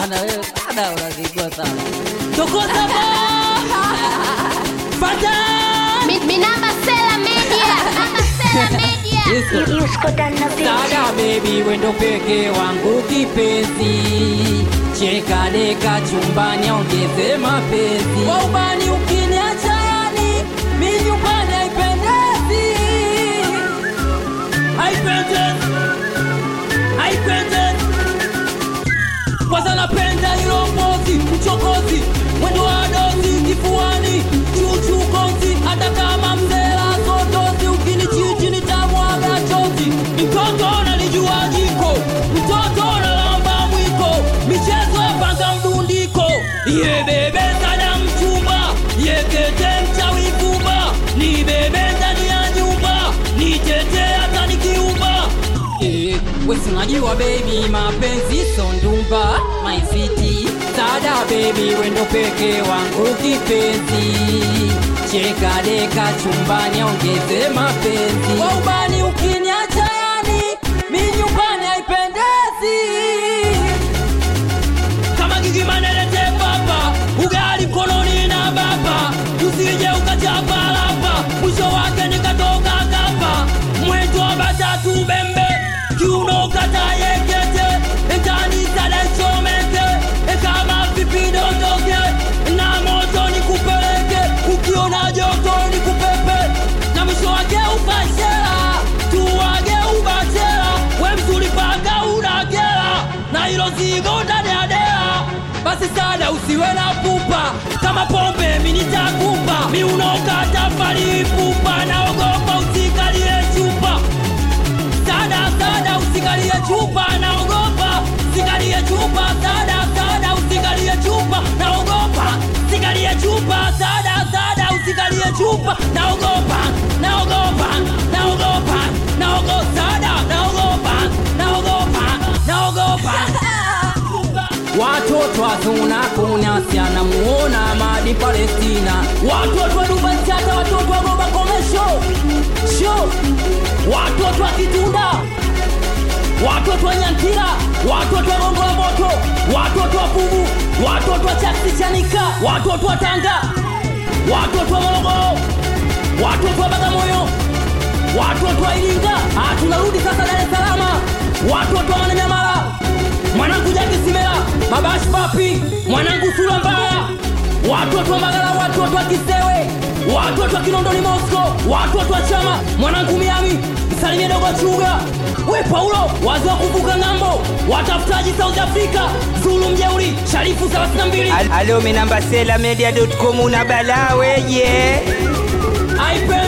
Bana wewe ada unazikwa sana. Tokoza Fata Minamba Sela Media. Sada baby wendo peke wangu kipenzi. Cheka deka chumbani ongeze mapenzi. Kwa ubani ukiniacha yani mimi nyumbani haipendezi. Haipendezi. Kwanza napenda hilo pozi, mchokozi, mwendo wa dozi, kifuani, chuchu konzi, hata kama mzela sotozi, ukinichichi nitamwaga chozi. Mtoto analijua jiko, mtoto analamba mwiko, michezo ya panga mdundiko. Ye bebe sana mchumba, ye kete mchawi kumba, ni bebe ndani ya nyumba, ni tete hata nikiumba. Wesi unajua baby mapenzi sondumba my city. Sada baby wendo peke wangu kipenzi. Cheka deka chumbani ongeze mapenzi. Kwa ubani ukiniacha yani mimi nyumbani haipendezi. Kama gigi manelete papa ugali mkononi na baba. Usije ukachapa lapa mwisho wake nikatoka kapa. Mwetu wa batatu bembe kiuno kata yekete Entani sada chomeke Kama pipi dondoke Na moto ni kupeleke Ukiona joto ni kupepe Na mwisho wake upashela Tuwage ubachela We mzuri paka unagela Na hilo zigo ndani ya dea Basi sada usiwe na pupa Kama pombe minitakupa Miunokata pali pupa Naogopa usikalie chupa Sada usikalie chupa naogopa sikalie chupa sada usikalie chupa naogopa sikalie chupa sada usikalie chupa naogopa Watoto wazuna kunyasya na muona madi Palestina. Watoto wa Dubai chata watoto wa Goba Komesho Show. Watoto wa Kitunda, watoto wa Nyantira, watoto wa Gongo la Moto, watoto wa Pugu, watoto wa Chakti Chanika, watoto wa Tanga, watoto wa Morogoro, watoto wa Bagamoyo, watoto wa Iringa. Tunarudi sasa Dar es Salaam. Watoto wa Mwananyamala, mwanangu Jaki Simela, Babash Papi, mwanangu Sula Mbaya, watoto wa Magala, watoto wa Kisewe, watoto wa Kinondoni Moscow, watoto wa Chama, mwanangu Miami, msalimie dogo Chuga. We Paulo, wazo kuvuka ngambo, watafutaji South Africa, Zulu mjeuri, Sharifu 32. Alo Minamba Sela Media.com una bala weje.